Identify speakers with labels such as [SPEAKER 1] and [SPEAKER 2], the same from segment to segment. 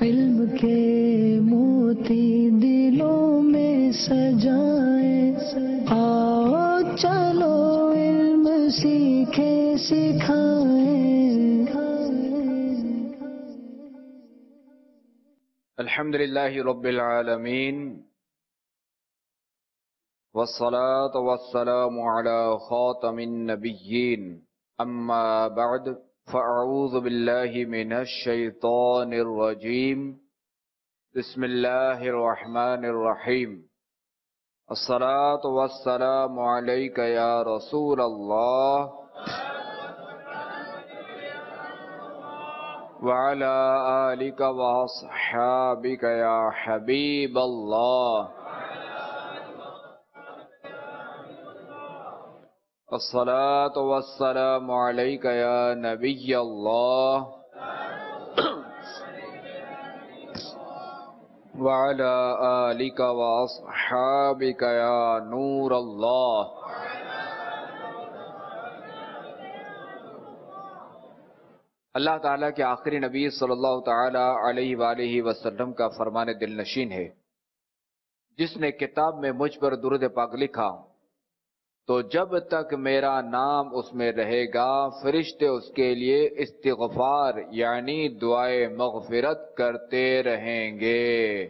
[SPEAKER 1] علم کے موتی دلوں میں سجائیں، آؤ چلو علم سیکھے سکھائیں۔
[SPEAKER 2] الحمد للہ رب العالمین، والصلاة والسلام على خاتم النبیین، اما بعد فاعوذ باللہ من الشیطان الرجیم، بسم اللہ الرحمن الرحیم۔ الصلاة والسلام علیک یا رسول اللہ وعلى آلك وأصحابك يا حبيب الله، الصلاة والسلام عليك يا نبي الله وعلى آلك وأصحابك يا نور الله۔ اللہ تعالیٰ کے آخری نبی صلی اللہ تعالیٰ علیہ وآلہ وسلم کا فرمان دل نشین ہے، جس نے کتاب میں مجھ پر درود پاک لکھا تو جب تک میرا نام اس میں رہے گا فرشتے اس کے لیے استغفار یعنی دعائے مغفرت کرتے رہیں گے۔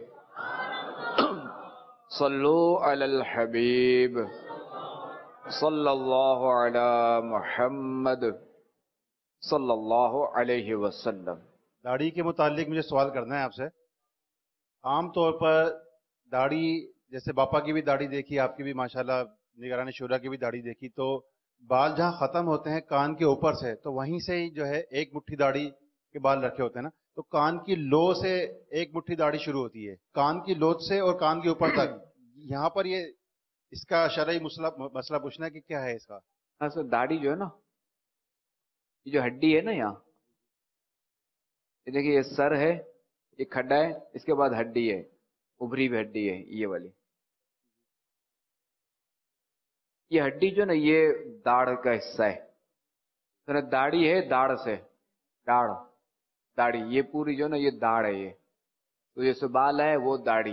[SPEAKER 2] صلو علی الحبیب صلی اللہ علی محمد صلی اللہ علیہ وسلم۔
[SPEAKER 3] داڑھی کے متعلق مجھے سوال کرنا ہے آپ سے۔ عام طور پر داڑھی، جیسے باپا کی بھی داڑھی دیکھی، آپ کی بھی ماشاءاللہ نگران شورا کی بھی داڑھی دیکھی، تو بال جہاں ختم ہوتے ہیں کان کے اوپر سے، تو وہیں سے ہی جو ہے ایک مٹھی داڑھی کے بال رکھے ہوتے ہیں نا، تو کان کی لو سے ایک مٹھی داڑھی شروع ہوتی ہے، کان کی لو سے اور کان کے اوپر تک۔ یہاں پر یہ اس کا شرعی مسئلہ پوچھنا ہے کہ کیا ہے اس کا؟
[SPEAKER 2] اصل داڑھی جو ہے نا، یہ جو ہڈی ہے نا یہاں، یہ دیکھیے یہ سر ہے، یہ کھڈا ہے، اس کے بعد ہڈی ہے، ابری ہوئی ہڈی ہے یہ والی۔ یہ ہڈی جو ہے نا یہ داڑھ کا حصہ ہے، داڑھی ہے داڑھ سے، داڑھی یہ پوری جو ہے نا یہ داڑھ ہے، یہ تو یہ بال ہے وہ داڑھی،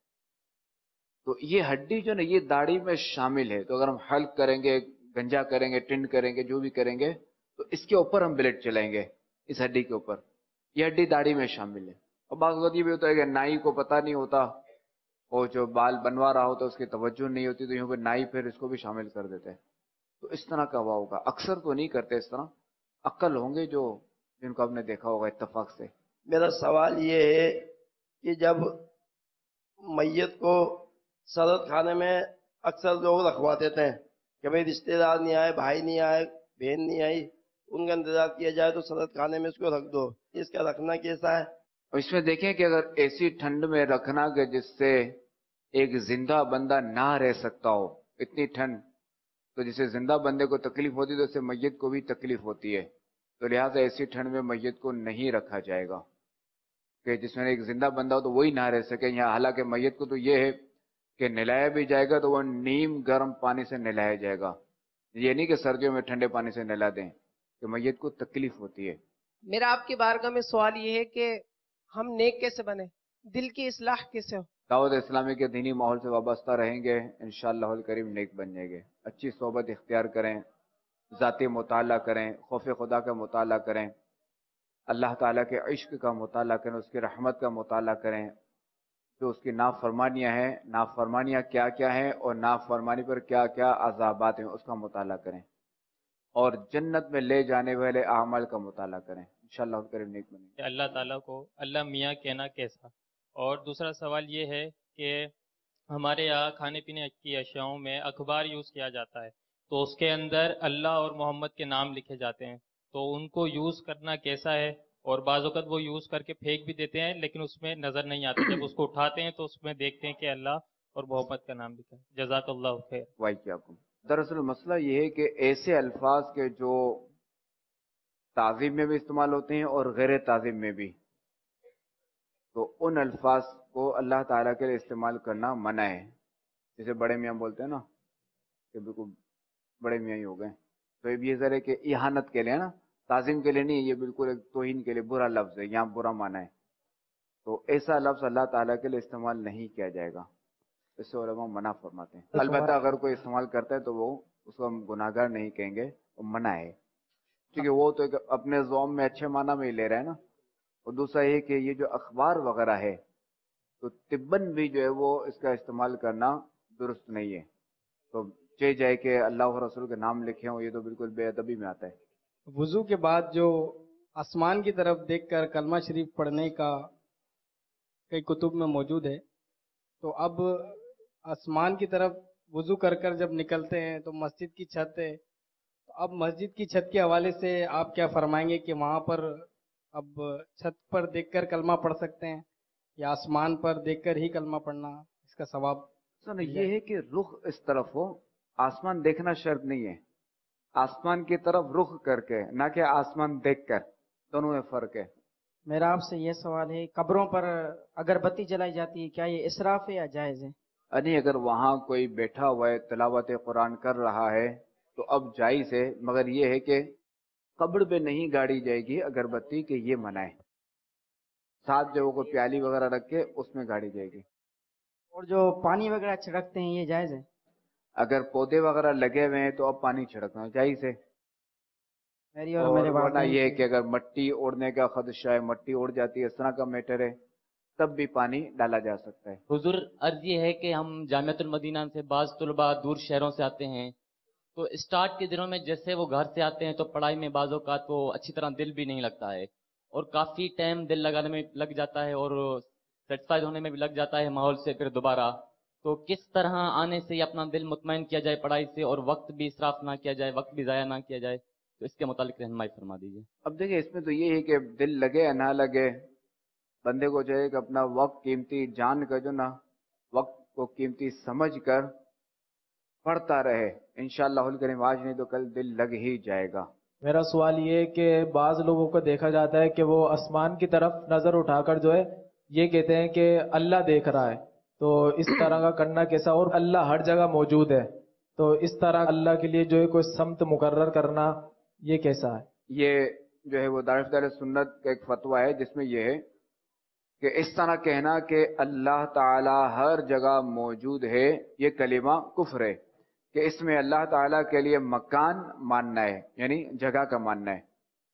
[SPEAKER 2] تو یہ ہڈی جو ہے نا یہ داڑھی میں شامل ہے۔ تو اگر ہم حلق کریں گے، گنجا کریں گے، ٹنڈ کریں گے، جو بھی کریں گے تو اس کے اوپر ہم بلیڈ چلائیں گے، اس ہڈی کے اوپر، یہ ہڈی داڑھی میں شامل ہے۔ اور بعض وقت یہ بھی ہوتا ہے کہ نائی کو پتہ نہیں ہوتا، اور جو بال بنوا رہا ہوتا ہے اس کی توجہ نہیں ہوتی، تو یہاں پہ نائی پھر اس کو بھی شامل کر دیتے ہیں، تو اس طرح کا ہوا ہوگا۔ اکثر تو نہیں کرتے اس طرح، عقل ہوں گے جو جن کو آپ نے دیکھا ہوگا اتفاق سے۔
[SPEAKER 4] میرا سوال یہ ہے کہ جب میت کو سرد خانے میں اکثر لوگ رکھوا دیتے ہیں کہ بھئی رشتہ دار نہیں آئے، بھائی نہیں آئے، بہن نہیں آئی، ان کا انتظار کیا جائے تو سرد خانے میں اس کو رکھ دو، اس کا رکھنا کیسا ہے؟
[SPEAKER 2] اس میں دیکھیں کہ اگر ایسی ٹھنڈ میں رکھنا کہ جس سے ایک زندہ بندہ نہ رہ سکتا ہو، اتنی ٹھنڈ، تو جسے زندہ بندے کو تکلیف ہوتی ہے تو اسے میت کو بھی تکلیف ہوتی ہے، تو لہٰذا ایسی ٹھنڈ میں میت کو نہیں رکھا جائے گا کہ جس میں ایک زندہ بندہ ہو تو وہی نہ رہ سکے یہاں۔ حالانکہ میت کو تو یہ ہے کہ نہلایا بھی جائے گا تو وہ نیم گرم پانی سے نہلایا جائے گا، یہ نہیں کہ سردیوں میں ٹھنڈے پانی سے نہلا دیں، کہ میت کو تکلیف ہوتی ہے۔
[SPEAKER 5] میرا آپ کی بارگاہ میں سوال یہ ہے کہ ہم نیک کیسے بنے، دل کی اصلاح کیسے ہو؟
[SPEAKER 2] دعوت اسلامی کے دینی ماحول سے وابستہ رہیں گے انشاءاللہ الکریم نیک بن جائیں گے۔ اچھی صحبت اختیار کریں، ذاتی مطالعہ کریں، خوف خدا کا مطالعہ کریں، اللہ تعالیٰ کے عشق کا مطالعہ کریں، اس کی رحمت کا مطالعہ کریں، جو اس کی نافرمانیاں ہیں، نافرمانیاں کیا کیا ہیں اور نافرمانی پر کیا کیا عذابات ہیں اس کا مطالعہ کریں، اور جنت میں لے جانے والے اعمال کا مطالعہ کریں، انشاءاللہ الکریم نیک بنیں گے۔
[SPEAKER 6] اللہ تعالیٰ کو اللہ میاں کہنا کیسا؟ اور دوسرا سوال یہ ہے کہ ہمارے یہاں کھانے پینے کی اشیاؤں میں اخبار یوز کیا جاتا ہے، تو اس کے اندر اللہ اور محمد کے نام لکھے جاتے ہیں، تو ان کو یوز کرنا کیسا ہے؟ اور بعض اوقات وہ یوز کر کے پھینک بھی دیتے ہیں لیکن اس میں نظر نہیں آتا، جب اس کو اٹھاتے ہیں تو اس میں دیکھتے ہیں کہ اللہ اور محمد کا نام لکھا ہے۔ جزاک اللہ خیر۔
[SPEAKER 2] وعلیکم۔ دراصل مسئلہ یہ ہے کہ ایسے الفاظ کے جو تعظیم میں بھی استعمال ہوتے ہیں اور غیر تعظیم میں بھی، تو ان الفاظ کو اللہ تعالیٰ کے لیے استعمال کرنا منع ہے۔ جیسے بڑے میاں بولتے ہیں نا کہ بالکل بڑے میاں ہی ہو گئے، تو یہ ذرا کہ اہانت کے لیے نا، تعظیم کے لیے نہیں، یہ بالکل ایک توہین کے لیے برا لفظ ہے، یہاں برا معنی ہے۔ تو ایسا لفظ اللہ تعالیٰ کے لیے استعمال نہیں کیا جائے گا، اس سے علماء منع فرماتے ہیں. البتہ اگر کوئی استعمال کرتا ہے تو وہ اس کو ہم گناہگار نہیں کہیں گے، وہ منع ہے، کیونکہ وہ تو ایک اپنے ذوم میں اچھے معنی میں ہی لے رہا ہے نا. اور دوسرا یہ کہ یہ جو اخبار وغیرہ ہے تو طباً بھی جو ہے وہ اس کا استعمال کرنا درست نہیں ہے. تو چاہے جائے کہ اللہ و رسول کے نام لکھے ہوں، یہ تو بالکل بے ادبی میں آتا ہے.
[SPEAKER 7] وضو کے بعد جو آسمان کی طرف دیکھ کر کلمہ شریف پڑھنے کا کئی کتب میں موجود ہے، تو اب آسمان کی طرف وضو کر کر جب نکلتے ہیں تو مسجد کی چھت ہے، تو اب مسجد کی چھت کے حوالے سے آپ کیا فرمائیں گے کہ وہاں پر اب چھت پر دیکھ کر کلمہ پڑھ سکتے ہیں یا آسمان پر دیکھ کر ہی کلمہ پڑھنا اس کا ثواب؟
[SPEAKER 2] سر یہ ہے کہ رخ اس طرف ہو، آسمان دیکھنا شرط نہیں ہے، آسمان کی طرف رخ کر کے، نہ کہ آسمان دیکھ کر، دونوں میں فرق ہے.
[SPEAKER 8] میرا آپ سے یہ سوال ہے، قبروں پر اگر بتی جلائی جاتی ہے کیا یہ اسراف ہے یا جائز ہے؟
[SPEAKER 2] یعنی اگر وہاں کوئی بیٹھا ہوا ہے تلاوت قرآن کر رہا ہے تو اب جائز ہے، مگر یہ ہے کہ قبر پہ نہیں گاڑی جائے گی اگربتی، کہ یہ منع ہے. ساتھ جو کوئی پیالی وغیرہ رکھ کے اس میں گاڑی جائے گی.
[SPEAKER 8] اور جو پانی وغیرہ چھڑکتے ہیں یہ جائز ہے؟
[SPEAKER 2] اگر پودے وغیرہ لگے ہوئے ہیں تو اب پانی چھڑکنا جائز ہے.
[SPEAKER 8] میری اور
[SPEAKER 2] اور
[SPEAKER 8] میرے
[SPEAKER 2] ورنہ
[SPEAKER 8] والدین
[SPEAKER 2] یہ ہے کہ اگر مٹی اڑنے کا خدشہ ہے، مٹی اڑ جاتی ہے، اس طرح کا میٹر ہے، تب بھی پانی ڈالا جا سکتا ہے.
[SPEAKER 9] حضور عرض یہ ہے کہ ہم جامعۃ المدینہ سے بعض طلباء دور شہروں سے آتے ہیں، تو اسٹارٹ کے دنوں میں جیسے وہ گھر سے آتے ہیں تو پڑھائی میں بعض اوقات وہ اچھی طرح دل بھی نہیں لگتا ہے، اور کافی ٹائم دل لگانے میں لگ جاتا ہے اور سیٹسفائڈ ہونے میں بھی لگ جاتا ہے ماحول سے پھر دوبارہ. تو کس طرح آنے سے اپنا دل مطمئن کیا جائے پڑھائی سے اور وقت بھی اسراف نہ کیا جائے، وقت بھی ضائع نہ کیا جائے، تو اس کے متعلق رہنمائی فرما دیجیے.
[SPEAKER 2] اب دیکھیں اس میں تو یہ ہے کہ دل لگے یا نہ لگے، بندے کو جو ہے کہ اپنا وقت قیمتی جان کر جو نا وقت کو قیمتی سمجھ کر پڑھتا رہے. انشاءاللہ الکریم آج نہیں تو کل دل لگ ہی جائے گا.
[SPEAKER 10] میرا سوال یہ ہے کہ بعض لوگوں کو دیکھا جاتا ہے کہ وہ آسمان کی طرف نظر اٹھا کر جو ہے یہ کہتے ہیں کہ اللہ دیکھ رہا ہے، تو اس طرح کا کرنا کیسا؟ اور اللہ ہر جگہ موجود ہے، تو اس طرح اللہ کے لیے جو ہے کوئی سمت مقرر کرنا یہ کیسا ہے؟
[SPEAKER 2] یہ جو ہے وہ دار سنت کا ایک فتویٰ ہے جس میں یہ ہے کہ اس طرح کہنا کہ اللہ تعالی ہر جگہ موجود ہے، یہ کلمہ کفر ہے، کہ اس میں اللہ تعالیٰ کے لیے مکان ماننا ہے، یعنی جگہ کا ماننا ہے،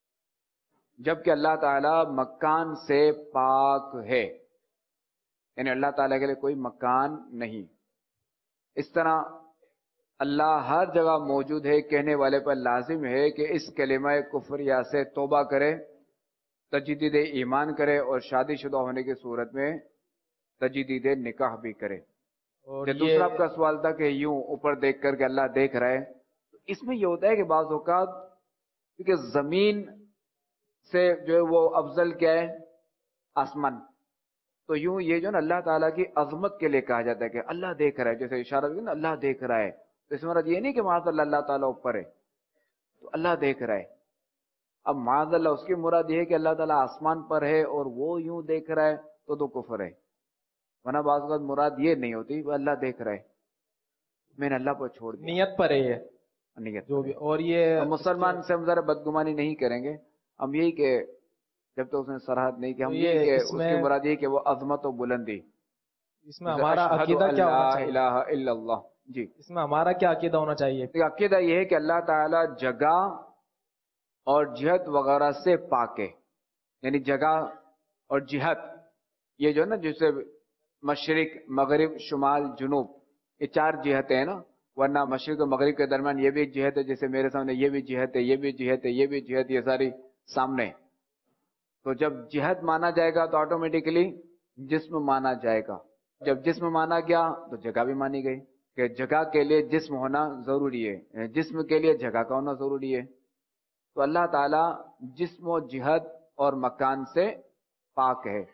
[SPEAKER 2] جبکہ اللہ تعالیٰ مکان سے پاک ہے، یعنی اللہ تعالیٰ کے لیے کوئی مکان نہیں. اس طرح اللہ ہر جگہ موجود ہے کہنے والے پر لازم ہے کہ اس کلمہ کفریہ سے توبہ کرے، تجدید ایمان کرے اور شادی شدہ ہونے کی صورت میں تجدید نکاح بھی کرے.
[SPEAKER 10] اور
[SPEAKER 2] دوسرا آپ کا سوال تھا کہ یوں اوپر دیکھ کر کہ اللہ دیکھ رہا ہے، اس میں یہ ہوتا ہے کہ بعض اوقات کیونکہ زمین سے جو ہے وہ افضل کیا ہے؟ آسمان. تو یوں یہ جو نا اللہ تعالیٰ کی عظمت کے لیے کہا جاتا ہے کہ اللہ دیکھ رہا ہے، جیسے اشارہ نا اللہ دیکھ رہا ہے، تو اس مراد یہ نہیں کہ معاذ اللہ تعالیٰ اوپر ہے، تو اللہ دیکھ رہا ہے. اب معاذ اللہ اس کی مراد یہ ہے کہ اللہ تعالیٰ آسمان پر ہے اور وہ یوں دیکھ رہا ہے تو کفر ہے. ورنہ بعض اوقات مراد یہ نہیں ہوتی وہ اللہ دیکھ رہا ہے، میں نے اللہ پر چھوڑ دیا،
[SPEAKER 10] نیت پر ہے یہ
[SPEAKER 2] نیت
[SPEAKER 10] جو بھی. اور یہ
[SPEAKER 2] مسلمان سے ہم ذرا بدگمانی نہیں کریں گے، ہم یہی کہ جب تک اس نے صراحت نہیں کہ ہم یہ کہ اس کی مراد یہ کہ وہ عظمت و بلندی.
[SPEAKER 10] اس میں ہمارا عقیدہ کیا ہونا چاہیے؟
[SPEAKER 2] لا الہ الا اللہ. جی
[SPEAKER 10] اس میں ہمارا کیا عقیدہ ہونا چاہیے؟
[SPEAKER 2] عقیدہ یہ ہے کہ اللہ تعالیٰ جگہ اور جہت وغیرہ سے پاک ہے، یعنی جگہ اور جہت یہ جو ہے نا جسے مشرق مغرب شمال جنوب یہ چار جہتیں ہیں نا، ورنہ مشرق و مغرب کے درمیان یہ بھی ایک جہت ہے، جیسے میرے سامنے یہ بھی جہت ہے، یہ بھی جہت ہے، یہ بھی جہت، یہ ساری سامنے. تو جب جہت مانا جائے گا تو آٹومیٹکلی جسم مانا جائے گا. جب جسم مانا گیا تو جگہ بھی مانی گئی، کہ جگہ کے لیے جسم ہونا ضروری ہے، جسم کے لیے جگہ کا ہونا ضروری ہے. تو اللہ تعالیٰ جسم و جہت اور مکان سے پاک ہے.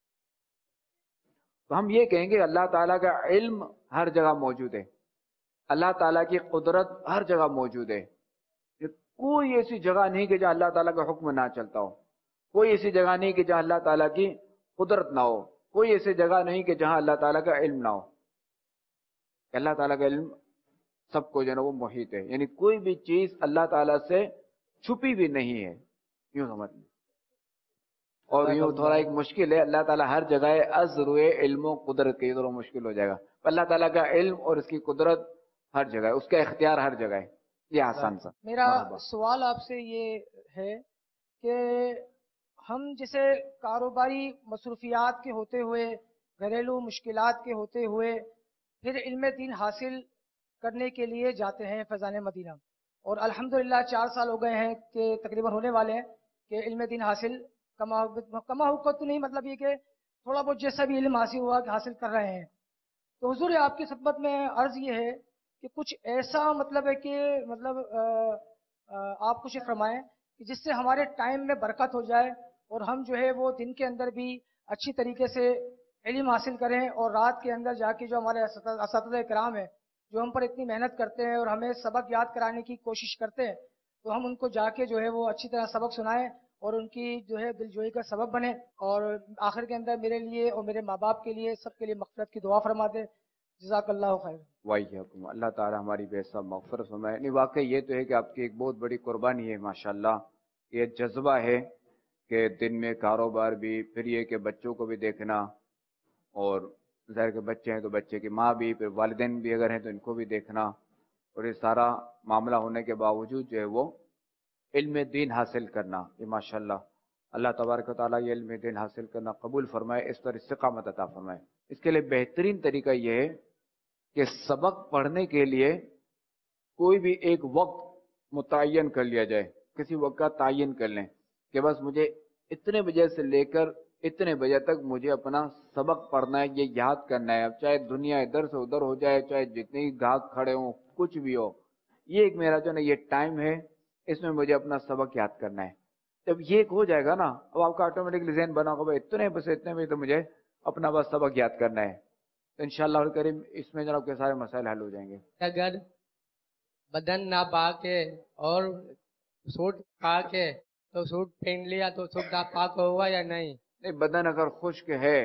[SPEAKER 2] تو ہم یہ کہیں گے اللہ تعالیٰ کا علم ہر جگہ موجود ہے، اللہ تعالیٰ کی قدرت ہر جگہ موجود ہے. کوئی ایسی جگہ نہیں کہ جہاں اللہ تعالیٰ کا حکم نہ چلتا ہو، کوئی ایسی جگہ نہیں کہ جہاں اللہ تعالیٰ کی قدرت نہ ہو، کوئی ایسی جگہ نہیں کہ جہاں اللہ تعالیٰ کا علم نہ ہو. اللہ تعالیٰ کا علم سب کو جو ہے وہ محیط ہے، یعنی کوئی بھی چیز اللہ تعالیٰ سے چھپی بھی نہیں ہے، یوں سمجھ لیں. اور یوں تھوڑا ایک مشکل ہے، اللہ تعالیٰ ہر جگہ از روئے علم و قدرت کے، ادھر مشکل ہو جائے گا، اللہ تعالیٰ کا علم اور اس کی قدرت ہر جگہ ہے، اس کا اختیار ہر جگہ ہے، یہ آسان سا۔
[SPEAKER 11] میرا سوال آپ سے یہ ہے کہ ہم جیسے کاروباری مصروفیات کے ہوتے ہوئے، گھریلو مشکلات کے ہوتے ہوئے پھر علم دین حاصل کرنے کے لیے جاتے ہیں فیضان مدینہ، اور الحمدللہ 4 سال ہو گئے ہیں کہ تقریباً ہونے والے ہیں کہ علم دین حاصل کما ہوا تو نہیں، مطلب یہ کہ تھوڑا بہت جیسا بھی علم حاصل ہوا کہ حاصل کر رہے ہیں۔ تو حضور آپ کی خدمت میں عرض یہ ہے کہ کچھ ایسا مطلب ہے کہ مطلب آپ کچھ فرمائیں کہ جس سے ہمارے ٹائم میں برکت ہو جائے اور ہم جو ہے وہ دن کے اندر بھی اچھی طریقے سے علم حاصل کریں، اور رات کے اندر جا کے جو ہمارے اساتذہ کرام ہیں جو ہم پر اتنی محنت کرتے ہیں اور ہمیں سبق یاد کرانے کی کوشش کرتے ہیں، تو ہم ان کو جا کے جو ہے وہ اچھی طرح سبق سنائیں اور ان کی جو ہے دلجوئی کا سبب بنے، اور آخر کے اندر میرے لیے اور میرے ماں باپ کے لیے سب کے لیے مغفرت کی دعا فرما دے۔ جزاک اللہ خیر۔
[SPEAKER 2] وَإِيَّاكُمْ، اللہ تعالیٰ ہماری بے حساب مغفرت فرمائے۔ نہیں، واقعی یہ تو ہے کہ آپ کی ایک بہت بڑی قربانی ہے ماشاءاللہ، یہ جذبہ ہے کہ دن میں کاروبار بھی، پھر یہ کہ بچوں کو بھی دیکھنا، اور ظاہر کے بچے ہیں تو بچے کی ماں بھی، پھر والدین بھی اگر ہیں تو ان کو بھی دیکھنا، اور یہ سارا معاملہ ہونے کے باوجود جو ہے وہ علم دین حاصل کرنا، یہ ماشاءاللہ اللہ تبارک و تعالیٰ یہ علم دین حاصل کرنا قبول فرمائے، اس پر استقامت عطا فرمائے۔ اس کے لیے بہترین طریقہ یہ ہے کہ سبق پڑھنے کے لیے کوئی بھی ایک وقت متعین کر لیا جائے، کسی وقت کا تعین کر لیں کہ بس مجھے اتنے بجے سے لے کر اتنے بجے تک مجھے اپنا سبق پڑھنا ہے، یہ یاد کرنا ہے، اب چاہے دنیا ادھر سے ادھر ہو جائے، چاہے جتنے گاہک کھڑے ہوں، کچھ بھی ہو، یہ ایک میرا جو نا یہ ٹائم ہے، اس میں مجھے اپنا سبق یاد کرنا ہے۔ جب یہ ایک ہو جائے گا نا، اب آپ کا آٹومیٹکلی ذہن بنا ہوگا اتنے بجے تو مجھے اپنا بس سبق یاد کرنا ہے، تو انشاءاللہ الکریم اس میں جناب کے سارے مسائل حل ہو جائیں گے۔
[SPEAKER 12] اگر بدن ناپاک ہے اور سوٹ پاک ہے تو سوٹ پہن لیا تو سوٹ ناپاک ہوگا یا نہیں؟
[SPEAKER 2] نہیں، بدن اگر خشک ہے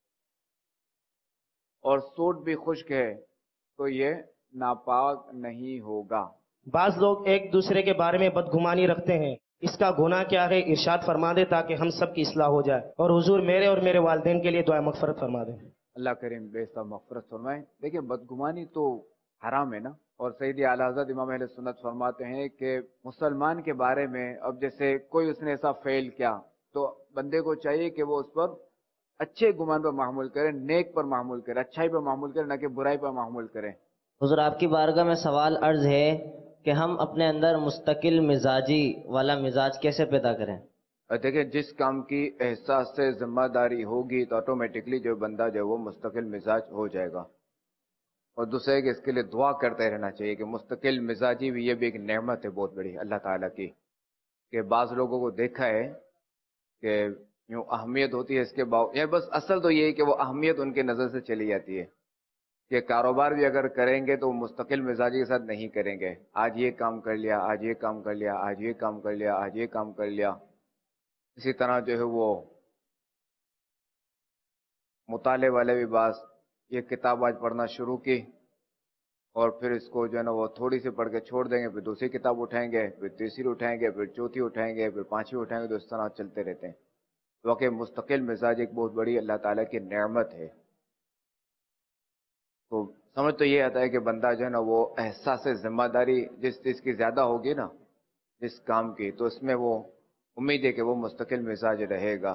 [SPEAKER 2] اور سوٹ بھی خشک ہے تو یہ ناپاک نہیں ہوگا۔
[SPEAKER 13] بعض لوگ ایک دوسرے کے بارے میں بدگمانی رکھتے ہیں، اس کا گناہ کیا ہے؟ ارشاد فرما دے تاکہ ہم سب کی اصلاح ہو جائے، اور حضور میرے اور میرے والدین کے لیے دعا مغفرت فرما دیں۔
[SPEAKER 2] اللہ کریم بے حساب مغفرت فرمائے۔ دیکھیں بدگمانی تو حرام ہے نا، اور سیدی اعلیٰ حضرت امام اہل سنت فرماتے ہیں کہ مسلمان کے بارے میں اب جیسے کوئی اس نے ایسا فعل کیا تو بندے کو چاہیے کہ وہ اس پر اچھے گمان پر معمول کرے، نیک پر معمول کرے، اچھائی پر معمول کرے، نہ کہ برائی پر معمول کرے۔
[SPEAKER 14] حضور آپ کی بارگاہ میں سوال عرض ہے کہ ہم اپنے اندر مستقل مزاجی والا مزاج کیسے پیدا کریں؟
[SPEAKER 2] دیکھیں جس کام کی احساس سے ذمہ داری ہوگی تو آٹومیٹکلی جو بندہ جو وہ مستقل مزاج ہو جائے گا، اور دوسرے کہ اس کے لیے دعا کرتے رہنا چاہیے کہ مستقل مزاجی بھی یہ بھی ایک نعمت ہے بہت بڑی اللہ تعالیٰ کی، کہ بعض لوگوں کو دیکھا ہے کہ یوں اہمیت ہوتی ہے اس کے باوجود، یا بس اصل تو یہ ہے کہ وہ اہمیت ان کے نظر سے چلی جاتی ہے کہ کاروبار بھی اگر کریں گے تو وہ مستقل مزاجی کے ساتھ نہیں کریں گے، آج یہ کام کر لیا، آج یہ کام کر لیا، آج یہ کام کر لیا، آج یہ کام کر لیا۔ اسی طرح جو ہے وہ مطالعے والے بھی بعض یہ کتاب آج پڑھنا شروع کی اور پھر اس کو جو ہے نا وہ تھوڑی سی پڑھ کے چھوڑ دیں گے، پھر دوسری کتاب اٹھائیں گے، پھر تیسری اٹھائیں گے، پھر چوتھی اٹھائیں گے، پھر پانچویں اٹھائیں گے، تو اس طرح چلتے رہتے ہیں۔ واقعی مستقل مزاج ایک بہت بڑی اللہ تعالیٰ کی نعمت ہے۔ تو سمجھ تو یہ آتا ہے کہ بندہ جو ہے نا وہ احساس ذمہ داری جس چیز کی زیادہ ہوگی نا، جس کام کی، تو اس میں وہ امید ہے کہ وہ مستقل مزاج رہے گا۔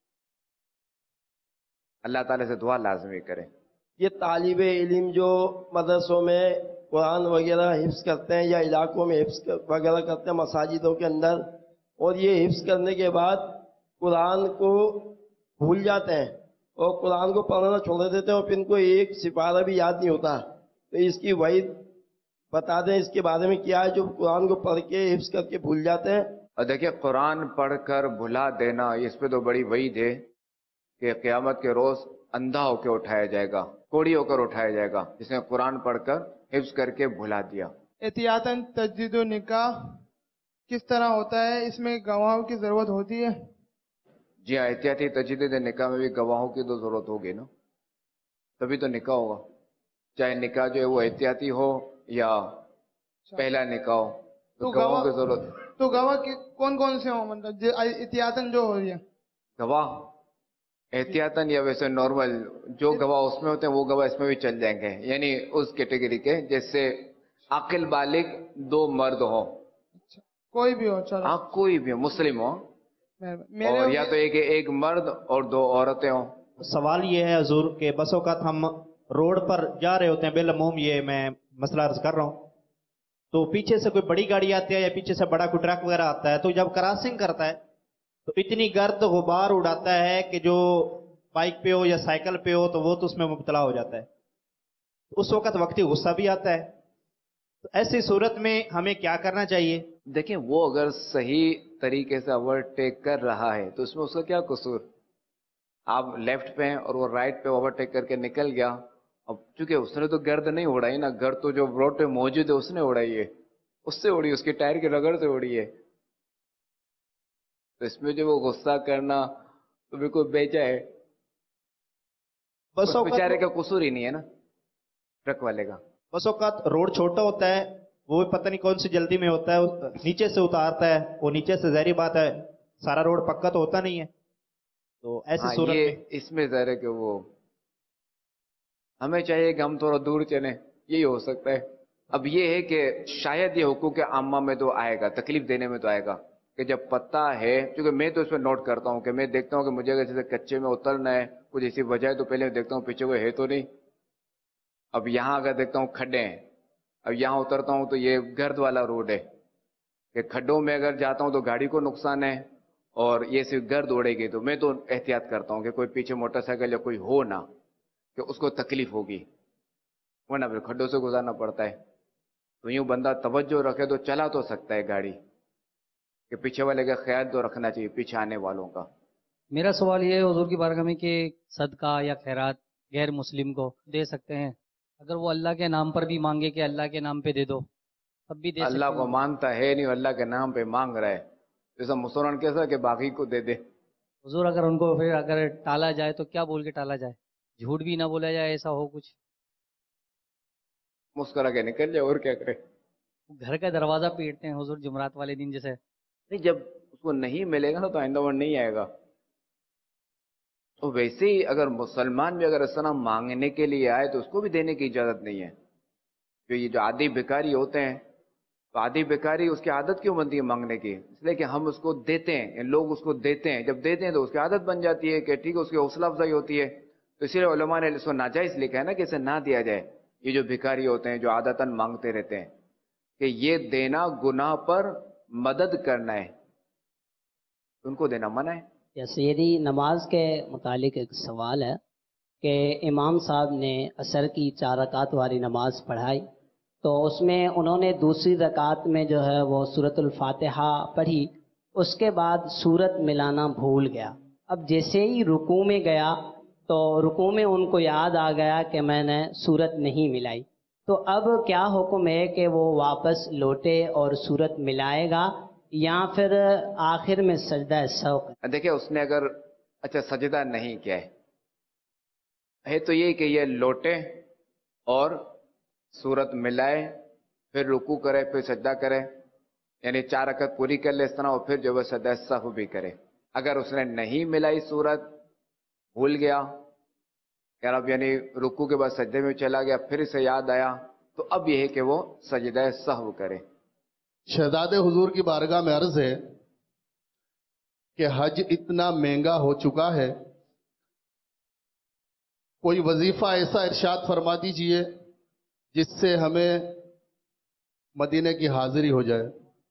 [SPEAKER 2] اللہ تعالیٰ سے دعا لازمی کریں۔
[SPEAKER 4] یہ طالب علم جو مدرسوں میں قرآن وغیرہ حفظ کرتے ہیں یا علاقوں میں حفظ وغیرہ کرتے ہیں مساجدوں کے اندر، اور یہ حفظ کرنے کے بعد قرآن کو بھول جاتے ہیں اور قرآن کو پڑھنا چھوڑ دیتے ہیں اور پھر ان کو ایک سپارہ بھی یاد نہیں ہوتا، تو اس کی وعید بتا دیں اس کے بارے میں کیا ہے جو قرآن کو پڑھ کے حفظ کر کے بھول جاتے ہیں؟
[SPEAKER 2] اور دیکھیں قرآن پڑھ کر بھلا دینا اس پہ تو بڑی وعید ہے کہ قیامت کے روز اندھا ہو کے اٹھایا جائے گا، کوڑی ہو کر اٹھایا جائے گا جس نے قرآن پڑھ کر حفظ کر کے بھلا دیا۔
[SPEAKER 15] احتیاطاً تجدید و نکاح کس طرح ہوتا ہے؟ اس میں گواہوں کی ضرورت ہوتی ہے؟
[SPEAKER 2] جی ہاں، احتیاطی تجدید نکاح میں بھی گواہوں کی تو ضرورت ہوگی نا، تبھی تو نکاح ہوگا، چاہے نکاح جو ہے وہ احتیاطی ہو یا پہلا نکاح ہو، تو گواہوں کی ضرورت۔
[SPEAKER 15] تو گواہ کون کون سے ہوں؟ مطلب احتیاطاً جو ہو رہی ہے
[SPEAKER 2] गवाह एहतियातन या वैसे नॉर्मल जो गवाह उसमें होते हैं वो गवाह इसमें भी चल जाएंगे, यानी उस कैटेगरी के जैसे आकिल बालिग 2 मर्द हो,
[SPEAKER 15] कोई भी हो, चलो
[SPEAKER 2] हाँ कोई भी मुस्लिम हो, और या तो एक मर्द और 2 औरतें हो।
[SPEAKER 13] सवाल ये है हजूर के बसों का हम रोड पर जा रहे होते हैं, बेलमूम ये मैं मसला अर्ज कर रहा हूँ, तो पीछे से कोई बड़ी गाड़ी आती है या पीछे से बड़ा कोई ट्रक वगैरह आता है, तो जब क्रॉसिंग करता है तो इतनी गर्द गुबार उड़ाता है कि जो बाइक पे हो या साइकिल पे हो तो वो तो उसमें मुब्तला हो जाता है। तो उस वक्त वक्ती गुस्सा भी आता है, तो ऐसी सूरत में हमें क्या करना चाहिए?
[SPEAKER 2] देखिए वो अगर सही तरीके से ओवरटेक कर रहा है तो उसमें उसका क्या कसूर? आप लेफ्ट पे हैं और वो राइट पे ओवरटेक करके निकल गया, अब चूंकि उसने तो गर्द नहीं उड़ाई ना, गर्द तो जो रोड पे मौजूद है उसने उड़ाई है, उससे उड़ी, उसके टायर की रगड़ से उड़ी है। तो इसमें जो वो गुस्सा करना तो बिल्कुल बेचा है, उस बेचारे का कसूर ही नहीं है ना ट्रक वाले का।
[SPEAKER 13] बस औकात रोड छोटा होता है, वो पता नहीं कौन सी जल्दी में होता है, नीचे से उतारता है, वो नीचे से ज़ाहिर बात है सारा रोड पक्का तो होता नहीं है, तो ऐसी सूरत में
[SPEAKER 2] इसमें ज़ाहिर है कि वो हमें चाहिए कि हम थोड़ा दूर चलें, यही हो सकता है। अब ये है कि शायद ये हुकूक आम्मा में तो आएगा, तकलीफ देने में तो आएगा कि जब पता है, क्योंकि मैं तो इसमें नोट करता हूँ कि मैं देखता हूँ कि मुझे अगर जैसे कच्चे में उतरना है, कुछ ऐसी वजह है तो पहले मैं देखता हूँ पीछे कोई है तो नहीं। अब यहाँ अगर देखता हूँ खड्डे हैं, अब यहाँ उतरता हूँ तो ये गर्द वाला रोड है कि खड्डों में अगर जाता हूँ तो गाड़ी को नुकसान है और ये सिर्फ गर्द उड़ेगी, तो मैं तो एहतियात करता हूँ कि कोई पीछे मोटरसाइकिल या कोई हो ना कि उसको तकलीफ होगी, वरना फिर खड्डों से गुजारना पड़ता है। तो यूं बंदा तवज्जो रखे तो चला तो सकता है गाड़ी, कि पीछे वाले का ख्याल तो रखना चाहिए पीछे आने वालों का।
[SPEAKER 16] मेरा सवाल ये है हुजूर की बारगाह में कि सदका या खैरात गैर मुस्लिम को दे सकते हैं, अगर वो अल्लाह के नाम पर भी मांगे कि अल्लाह के नाम पे दे दो, तब भी दे सकते हैं?
[SPEAKER 2] अल्लाह को मानता है नहीं, अल्लाह के नाम पे मांग रहा है, जैसा मुसलमान कैसा कि बाकी को दे दे।
[SPEAKER 16] हुजूर अगर उनको फिर अगर टाला जाए तो क्या बोल के टाला जाए? झूठ भी ना बोला जाए, ऐसा हो कुछ?
[SPEAKER 2] मुस्कुरा के निकल जाए, और क्या करे।
[SPEAKER 16] घर का दरवाजा पीटते हैं हुजूर जुमरात वाले दिन जैसे।
[SPEAKER 2] नहीं, जब उसको नहीं मिलेगा ना तो आइंदा वो नहीं आएगा। तो वैसे ही अगर मुसलमान भी अगर इस्लाम मांगने के लिए आए तो उसको भी देने की इजाजत नहीं है। जो ये जो आदि भिखारी होते हैं, तो आदि भिखारी उसकी आदत क्यों बनती है मांगने की? इसलिए कि हम उसको देते हैं, लोग उसको देते हैं, जब देते हैं तो उसकी आदत बन जाती है कि ठीक है, उसकी हौसला अफजाई होती है। तो इसीलिए उलमा ने इसको नाजायज लिखा है ना कि इसे ना दिया जाए। ये जो भिखारी होते हैं जो आदतन मांगते रहते हैं कि ये देना गुनाह पर मदद करना है, उनको देना मना है।
[SPEAKER 17] सैयदी नमाज के मुतालिक एक सवाल है कि इमाम साहब ने असर की 4 रकात वाली नमाज पढ़ाई, तो उसमें उन्होंने दूसरी रकात में जो है वो सूरतुल फातिहा पढ़ी, उसके बाद सूरत मिलाना भूल गया। अब जैसे ही रुकू में गया तो रुकू में उनको याद आ गया कि मैंने सूरत नहीं मिलाई, तो अब क्या हुक्म है कि वो वापस लौटे और सूरत मिलाएगा या फिर आखिर में सजदा सौक?
[SPEAKER 2] देखिए उसने अगर अच्छा सजदा नहीं किया है तो ये कि ये लौटे और सूरत मिलाए, फिर रुकू करे, फिर सजदा करे, यानी 4 रकात पूरी कर ले इस तरह, और फिर जो वो सजदा सहव भी करे। अगर उसने नहीं मिलाई सूरत, भूल गया यार, अब यानी रुकू के बाद सजदे में चला गया, फिर इसे याद आया, तो अब यह है कि वो सजदा सहव करे।
[SPEAKER 18] शहजादे हुजूर की बारगाह में अर्ज है कि हज इतना महंगा हो चुका है, कोई वजीफा ऐसा इरशाद फरमा दीजिए जिससे हमें मदीने की हाजिरी हो जाए।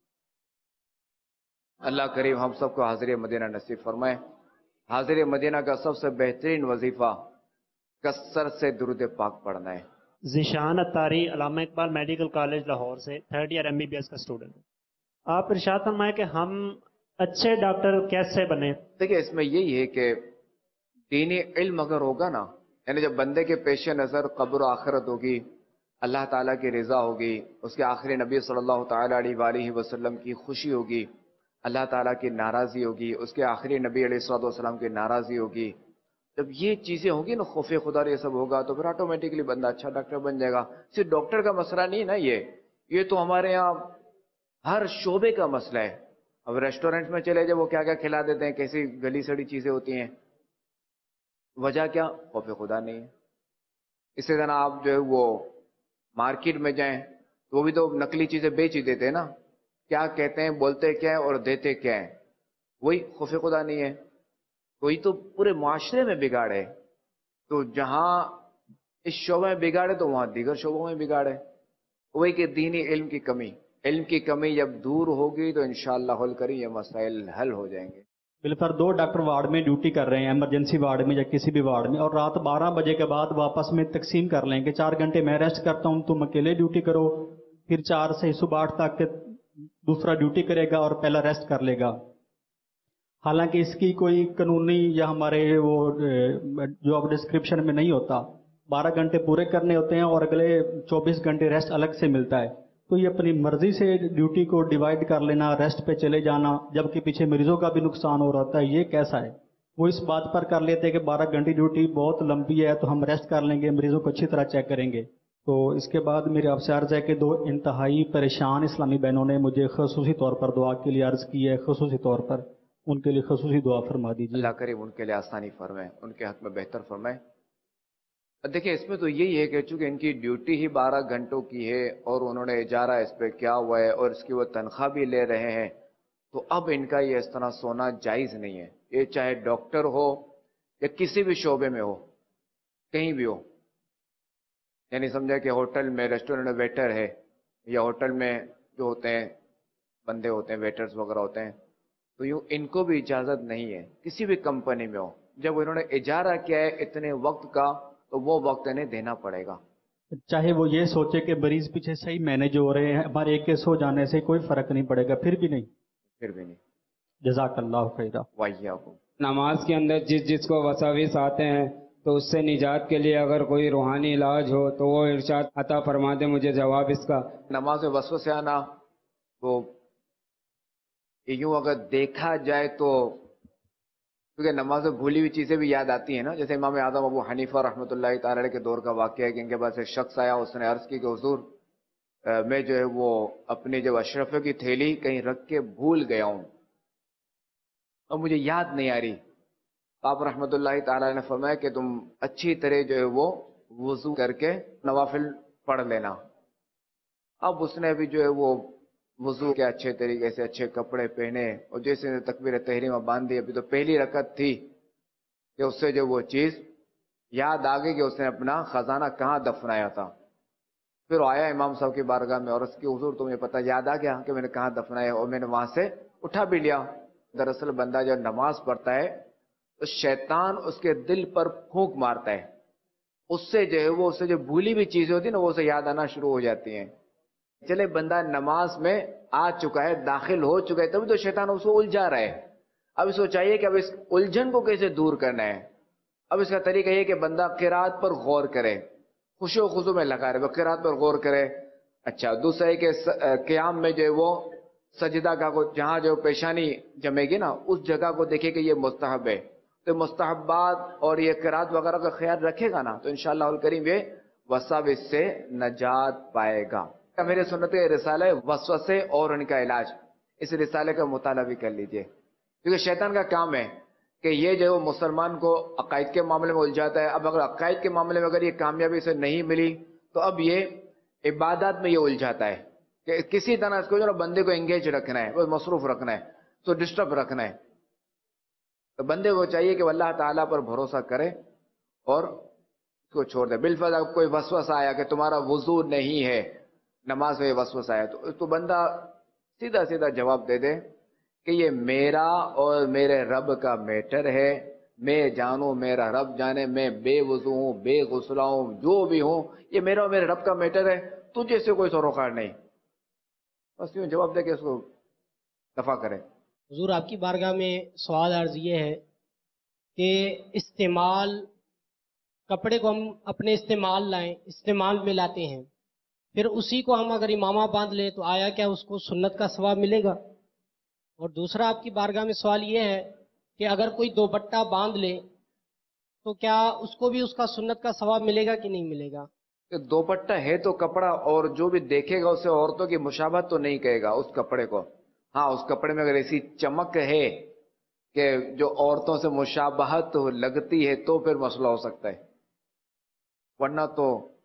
[SPEAKER 2] अल्लाह करीम हम सबको हाजिर मदीना नसीब फरमाए। हाजिर मदीना का सबसे बेहतरीन वजीफा कसरत से दुरूद पाक पढ़ना है।
[SPEAKER 19] ज़िशान अत्तारी, अल्लामा इकबाल मेडिकल कॉलेज लाहौर से 3rd ईयर MBBS का स्टूडेंट हूँ। आप इरशाद फरमाएं कि हम अच्छे डॉक्टर कैसे बने?
[SPEAKER 2] देखिए इसमें यही है कि दीनी इल्म अगर होगा ना, यानी जब बंदे के पेश नज़र कब्र आखिरत होगी, अल्लाह ताला की रज़ा होगी, उसके आखिरी नबी सल्लल्लाहु ताला अलैहि वसल्लम की खुशी होगी, अल्लाह ताला की नाराज़ी होगी, उसके आखिरी नबी अलैहिस्सलातु वस्सलाम की नाराज़ी होगी, जब ये चीज़ें होगी ना, खौफ खुदा ये सब होगा, तो फिर ऑटोमेटिकली बंदा अच्छा डॉक्टर बन जाएगा। सिर्फ डॉक्टर का मसला नहीं ना, ये तो हमारे यहाँ हर शोबे का मसला है। اب ریسٹورینٹ میں چلے جائے وہ کیا کیا کھلا دیتے ہیں، کیسی گلی سڑی چیزیں ہوتی ہیں. وجہ کیا؟ خوف خدا نہیں ہے. اسی طرح آپ جو ہے وہ مارکیٹ میں جائیں تو وہ بھی تو نقلی چیزیں بیچ ہی دیتے ہیں نا. کیا کہتے ہیں، بولتے کیا ہیں اور دیتے کیا ہیں، وہی خوف خدا نہیں ہے. کوئی تو پورے معاشرے میں بگاڑ ہے. تو جہاں اس شعبے میں بگاڑے تو وہاں دیگر شعبوں میں بگاڑے. وہی کہ دینی علم کی کمی جب دور ہوگی تو انشاءاللہ الکریم یہ مسائل حل ہو جائیں گے.
[SPEAKER 20] بالفر 2 ڈاکٹر وارڈ میں ڈیوٹی کر رہے ہیں، ایمرجنسی وارڈ میں یا کسی بھی وارڈ میں، اور رات 12 بجے کے بعد واپس میں تقسیم کر لیں کہ 4 گھنٹے میں ریسٹ کرتا ہوں، تم اکیلے ڈیوٹی کرو، پھر 4 سے صبح 8 تک دوسرا ڈیوٹی کرے گا اور پہلا ریسٹ کر لے گا. حالانکہ اس کی کوئی قانونی یا ہمارے وہ جاب ڈسکرپشن میں نہیں ہوتا. 12 گھنٹے پورے کرنے ہوتے ہیں اور اگلے 24 گھنٹے ریسٹ الگ سے ملتا ہے. تو یہ اپنی مرضی سے ڈیوٹی کو ڈیوائڈ کر لینا، ریسٹ پہ چلے جانا، جبکہ پیچھے مریضوں کا بھی نقصان ہو رہا ہے، یہ کیسا ہے؟ وہ اس بات پر کر لیتے ہیں کہ 12 گھنٹے ڈیوٹی بہت لمبی ہے تو ہم ریسٹ کر لیں گے، مریضوں کو اچھی طرح چیک کریں گے. تو اس کے بعد میرے آپ سے عرض ہے کہ 2 انتہائی پریشان اسلامی بہنوں نے مجھے خصوصی طور پر دعا کے لیے عرض کی ہے، خصوصی طور پر ان کے لیے خصوصی دعا فرما دیجیے.
[SPEAKER 2] اللہ کریم ان کے لیے آسانی فرمائے، ان کے حق میں بہتر فرمائے. دیکھیں اس میں تو یہی ہے کہ چونکہ ان کی ڈیوٹی ہی 12 گھنٹوں کی ہے اور انہوں نے اجارہ اس پہ کیا ہوا ہے اور اس کی وہ تنخواہ بھی لے رہے ہیں، تو اب ان کا یہ اس طرح سونا جائز نہیں ہے. یہ چاہے ڈاکٹر ہو یا کسی بھی شعبے میں ہو، کہیں بھی ہو. یعنی سمجھا کہ ہوٹل میں، ریسٹورینٹ میں ویٹر ہے، یا ہوٹل میں جو ہوتے ہیں بندے ہوتے ہیں ویٹرز وغیرہ ہوتے ہیں، تو یوں ان کو بھی اجازت نہیں ہے کسی بھی کمپنی میں ہو. جب انہوں نے اجارہ کیا ہے اتنے وقت کا تو وہ وقت انہیں دینا پڑے گا.
[SPEAKER 20] چاہے وہ یہ سوچے کہ مریض پیچھے صحیح مینج ہو رہے ہیں، ہمارے ایک کیس ہو جانے سے کوئی فرق نہیں پڑے گا، پھر بھی نہیں. جزاک اللہ خیرہ.
[SPEAKER 2] وَإِيَّاكُمْ.
[SPEAKER 21] نماز کے اندر جس کو وساوس آتے ہیں تو اس سے نجات کے لیے اگر کوئی روحانی علاج ہو تو وہ ارشاد عطا فرما دے مجھے جواب اس کا.
[SPEAKER 2] نماز میں وسوسے آنا تو یوں اگر دیکھا جائے تو کیونکہ نماز میں بھولی ہوئی چیزیں بھی یاد آتی ہیں نا. جیسے امام اعظم ابو حنیفہ رحمۃ اللہ تعالی علیہ کے دور کا واقعہ ہے کہ ان کے پاس ایک شخص آیا، اس نے عرض کی کہ حضور میں جو ہے وہ اپنی جب اشرفیوں کی تھیلی کہیں رکھ کے بھول گیا ہوں اور مجھے یاد نہیں آ رہی. آپ رحمۃ اللہ تعالی نے فرمایا کہ تم اچھی طرح جو ہے وہ وضو کر کے نوافل پڑھ لینا. اب اس نے بھی جو ہے وہ وضو کے اچھے طریقے سے اچھے کپڑے پہنے اور جیسے تکبیر تحریمہ باندھی. ابھی تو پہلی رکعت تھی کہ اس سے جو وہ چیز یاد آ گئی کہ اس نے اپنا خزانہ کہاں دفنایا تھا. پھر آیا امام صاحب کی بارگاہ میں اور اس کی حضور تمہیں پتہ یاد آ گیا کہ میں نے کہاں دفنایا اور میں نے وہاں سے اٹھا بھی لیا. دراصل بندہ جب نماز پڑھتا ہے تو شیطان اس کے دل پر پھونک مارتا ہے، اس سے جو ہے وہ اسے جو بھولی ہوئی چیزیں ہوتی ہیں نا وہ اسے یاد آنا شروع ہو جاتی ہیں. چلے بندہ نماز میں آ چکا ہے، داخل ہو چکا ہے، تبھی تو شیطان اس کو الجھا رہا ہے. اب اس کو چاہیے کہ اب اس الجھن کو کیسے دور کرنا ہے. اب اس کا طریقہ یہ کہ بندہ قرات پر غور کرے، خوشو خضو میں لگا رہے، وہ قرات پر غور کرے. اچھا دوسرا ہے کہ قیام میں جو ہے وہ سجدہ کا کو جہاں جو پیشانی جمے گی نا اس جگہ کو دیکھے کہ یہ مستحب ہے، تو مستحبات اور یہ قرات وغیرہ کا خیال رکھے گا نا تو انشاءاللہ الکریم یہ وساوس سے نجات پائے گا. میرے سنت رسالہ وسوسے اور ان کا علاج، اس رسالے کا مطالعہ بھی کر لیجئے، کیونکہ شیطان کا کام ہے کہ یہ جو ہے مسلمان کو عقائد کے معاملے میں الجھاتا ہے. اب اگر عقائد کے معاملے میں اگر یہ کامیابی سے نہیں ملی تو اب یہ عبادات میں یہ الجھاتا ہے کہ کسی طرح اس کو جو بندے کو انگیج رکھنا ہے، وہ مصروف رکھنا ہے، تو ڈسٹرب رکھنا ہے. تو بندے کو چاہیے کہ وہ اللہ تعالیٰ پر بھروسہ کرے اور اس کو چھوڑ دے. بالفعل کوئی وسوسہ آیا کہ تمہارا وضو نہیں ہے، نماز میں وسوسہ آیا تو بندہ سیدھا سیدھا جواب دے دے کہ یہ میرا اور میرے رب کا میٹر ہے. میں جانوں میرا رب جانے، میں بے وضو ہوں، بے غسلہ ہوں، جو بھی ہوں، یہ میرا اور میرے رب کا میٹر ہے، تجھے سے کوئی سروکار نہیں. بس یوں جواب دے کے اس کو دفع کرے.
[SPEAKER 22] حضور آپ کی بارگاہ میں سوال عرض یہ ہے کہ استعمال کپڑے کو ہم اپنے استعمال لائیں، استعمال میں لاتے ہیں، پھر اسی کو ہم اگر امامہ باندھ لیں تو آیا کیا اس کو سنت کا ثواب ملے گا؟ اور دوسرا آپ کی بارگاہ میں سوال یہ ہے کہ اگر کوئی دوپٹہ باندھ لے تو کیا اس کو بھی اس کا سنت کا ثواب ملے گا کہ نہیں ملے گا؟
[SPEAKER 2] دوپٹہ ہے تو کپڑا، اور جو بھی دیکھے گا اسے عورتوں کی مشابہت تو نہیں کہے گا اس کپڑے کو. हाँ, उस कपड़े में अगर ऐसी चमक है कि जो औरतों से मुशाबहत लगती है तो फिर मसला हो सकता है, वरना तो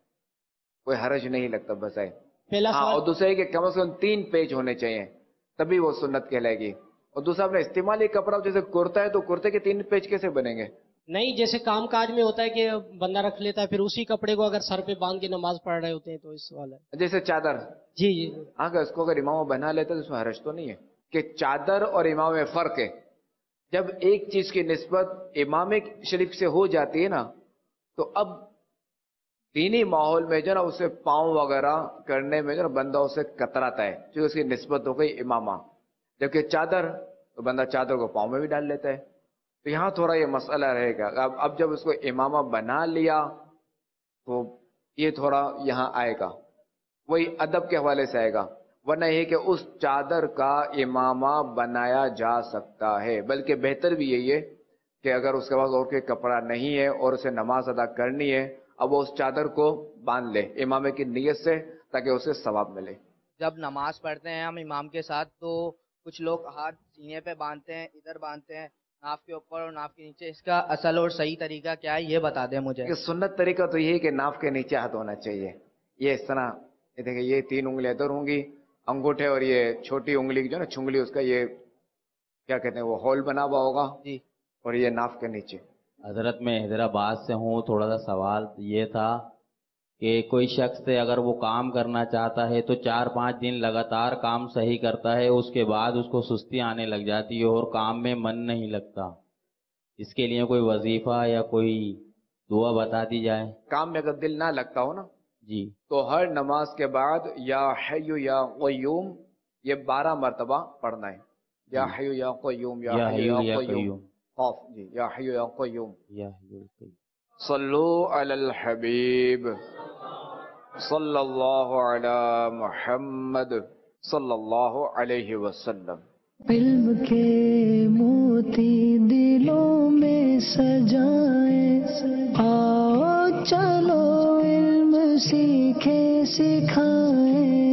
[SPEAKER 2] कोई हर्ज नहीं लगता। बस है। हाँ, और दूसरा है कि कम से कम 3 पेज होने चाहिए, तभी वो सुन्नत कहलाएगी। और दूसरा अपने इस्तेमाली कपड़ा जैसे कुर्ता है, तो कुर्ते के 3 पेज कैसे बनेंगे?
[SPEAKER 22] नहीं, जैसे काम काज में होता है कि बंदा रख लेता है, फिर उसी कपड़े को अगर सर पे बांध के नमाज पढ़ रहे होते हैं तो इस वाला है।
[SPEAKER 2] जैसे चादर।
[SPEAKER 22] जी जी।
[SPEAKER 2] अगर इसको अगर इमाम बना लेते तो इसमें हर्ज तो नहीं है। कि चादर और इमाम में फर्क है। जब एक चीज की निस्बत इमाम शरीफ से हो जाती है ना, तो अब दीनी माहौल में जो ना उसे पाँव वगैरह करने में जो ना बंदा उसे कतराता है, क्योंकि उसकी निस्बत हो गई इमामा। जबकि चादर तो बंदा चादर को पाँव में भी डाल लेता है। तो यहाँ थोड़ा ये मसला रहेगा। अब जब उसको इमामा बना लिया तो ये थोड़ा यहाँ आएगा, वही अदब के हवाले से आएगा। वरना ये कि उस चादर का इमामा बनाया जा सकता है, बल्कि बेहतर भी यही है कि अगर उसके पास और कोई कपड़ा नहीं है और उसे नमाज अदा करनी है, अब वो उस चादर को बांध ले इमामे की नीयत से, ताकि उसे सवाब मिले।
[SPEAKER 1] जब नमाज पढ़ते हैं हम इमाम के साथ, तो कुछ लोग हाथ सीने पे बांधते हैं, इधर बांधते हैं, नाफ के ऊपर और नाफ के नीचे। इसका असल और सही तरीका क्या है, ये बता दें मुझे।
[SPEAKER 2] कि सुन्नत तरीका तो ये है कि नाफ के नीचे हाथ होना चाहिए। ये इस तरह, ये देखिए, ये 3 उंगलियां इधर होंगी, अंगूठे और ये छोटी उंगली की जो ना छुंगली, उसका ये क्या कहते हैं, वो होल बना हुआ होगा जी, और ये नाफ के नीचे।
[SPEAKER 3] हजरत मैं हैदराबाद से हूँ। थोड़ा सा सवाल ये था कि कोई शख्स से अगर वो काम करना चाहता है तो 4-5 दिन लगातार काम सही करता है, उसके बाद उसको सुस्ती आने लग जाती है और काम में मन नहीं लगता। इसके लिए कोई वजीफा या कोई दुआ बता दी जाए।
[SPEAKER 2] काम में अगर दिल ना लगता हो ना
[SPEAKER 3] जी,
[SPEAKER 2] तो हर नमाज के बाद या हय्यु या क़य्यूम ये 12 मरतबा पढ़ना है। या हय्यु या क़य्यूम, या हय्यु या क़य्यूम, खौफ जी, या हय्यु या क़य्यूम, या हय्यु या क़य्यूम। सल्लु अलल हबीब सल्लल्लाहु अला मुहम्मद सल्लल्लाहु अलैहि वसल्लम।
[SPEAKER 23] इल्म के मोती दिलों में सजाए, आओ चलो इल्म सीखे सिखाए।